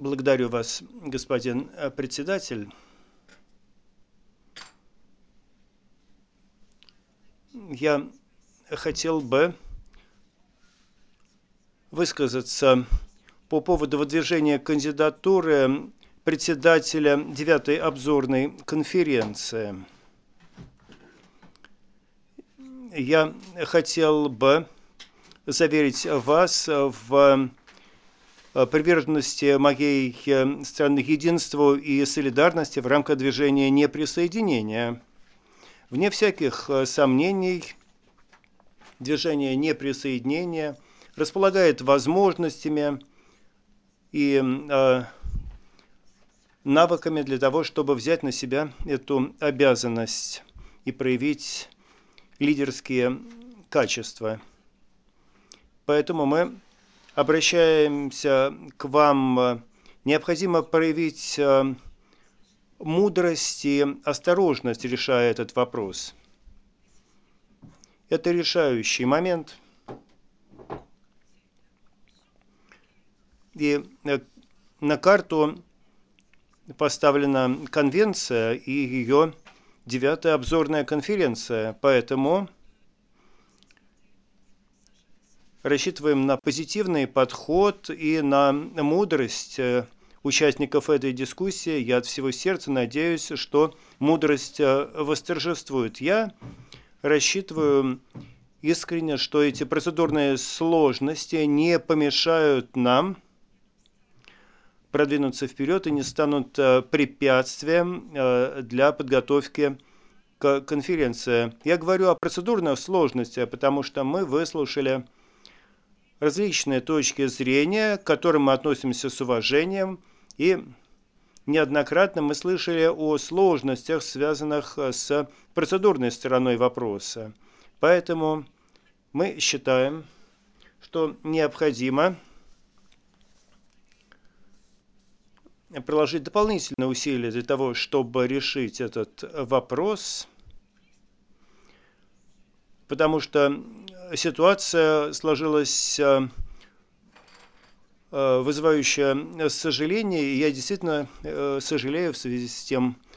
Благодарю вас, господин председатель. Я хотел бы высказаться по поводу выдвижения кандидатуры председателя 9-й обзорной конференции. Я хотел бы заверить вас в приверженности моей страны единству и солидарности в рамках движения неприсоединения. Вне всяких сомнений, движение неприсоединения располагает возможностями и навыками для того, чтобы взять на себя эту обязанность и проявить лидерские качества. Поэтому мы обращаемся к вам. Необходимо проявить мудрость и осторожность, решая этот вопрос. Это решающий момент. И на карту поставлена конвенция и ее 9-я обзорная конференция. Поэтому рассчитываем на позитивный подход и на мудрость участников этой дискуссии. Я от всего сердца надеюсь, что мудрость восторжествует. Я рассчитываю искренне, что эти процедурные сложности не помешают нам продвинуться вперед и не станут препятствием для подготовки к конференции. Я говорю о процедурных сложностях, потому что мы выслушали различные точки зрения, к которым мы относимся с уважением, и неоднократно мы слышали о сложностях, связанных с процедурной стороной вопроса. Поэтому мы считаем, что необходимо приложить дополнительные усилия для того, чтобы решить этот вопрос, потому что ситуация сложилась вызывающая сожаление, и я действительно сожалею в связи с тем